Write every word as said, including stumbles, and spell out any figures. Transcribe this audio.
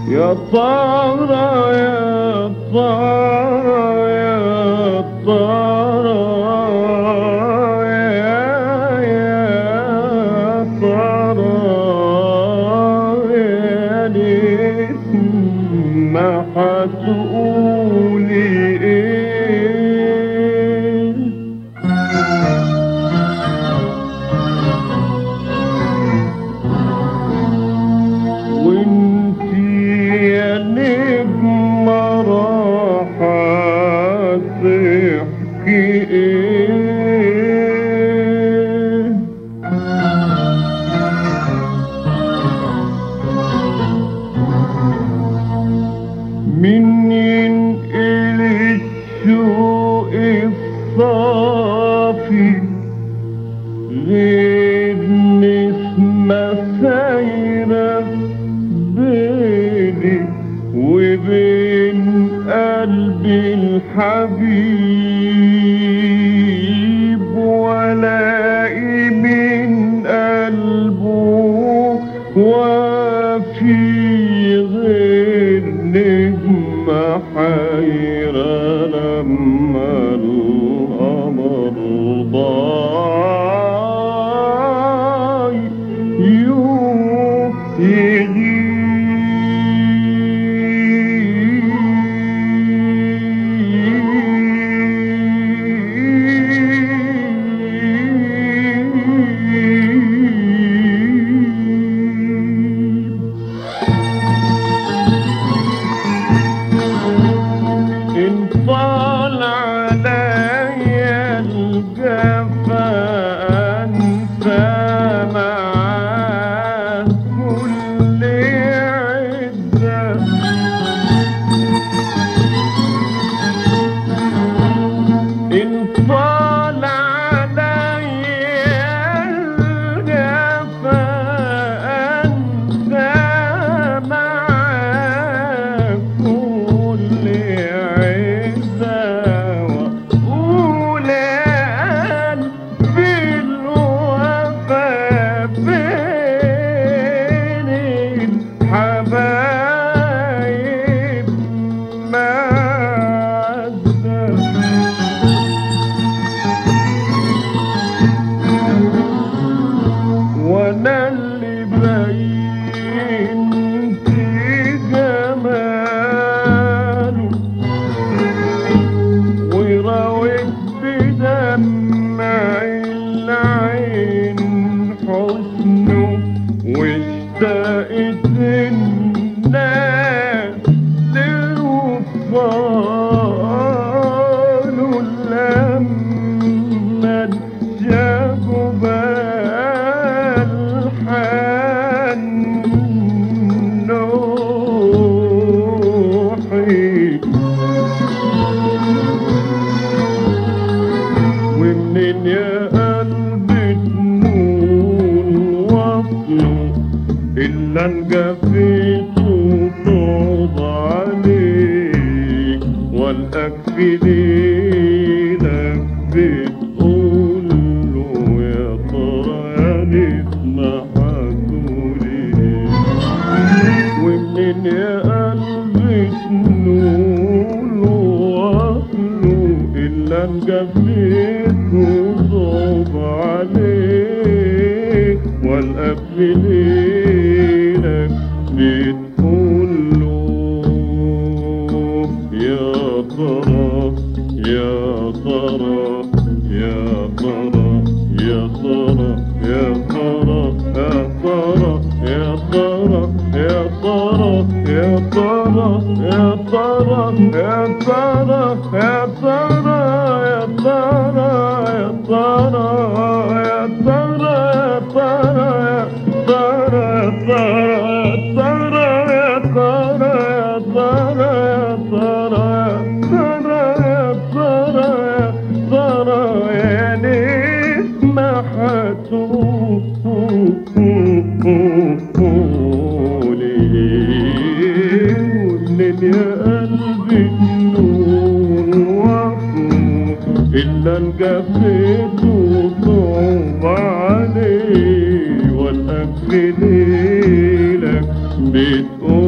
يا ترى يا ترى يا ترى يا يا ترى يا نسمة هتقولي ايه؟ وانتي يا نجمة راحة تحكي ايه؟ مين ينقل الشوق الصافي غير نسمة سايرة بيني وبين قلبي الحبيب، والاقي من قلبه وفي غير نجمة حيرة لما القمر ضاي يوم يغيب. إن طال عليا الجفا أنسى معاه كل عزة، إن طال عليا الجفا أنسى معاه كل عزة، وأقول قلبي الوفا بين الحبايب معزة. وانا اللي بينت جماله وراوت بدمع العين حسنه، واشتقت الناس لوصاله لما جابوا بالحن نوحي. ومنين يا قلبي تنون وصله إلا انجفيت وطوب عليك، والقاك في ليلك بتقول له يا ترى يا نسمة هتقولي ايه؟ ومنين يا قلبي تنون وصله إلا انجفيت وطوب عليك، والقاك في ليلك بتقول له يا ترى يا ترى يا ترى يا ترى يا ترى يا ترى يا ترى يا ترى يا ترى يا ترى يا ترى يا ترى يا ترى يا ترى إلا انجفيت وطوب عليه والأكل ليلك بتقول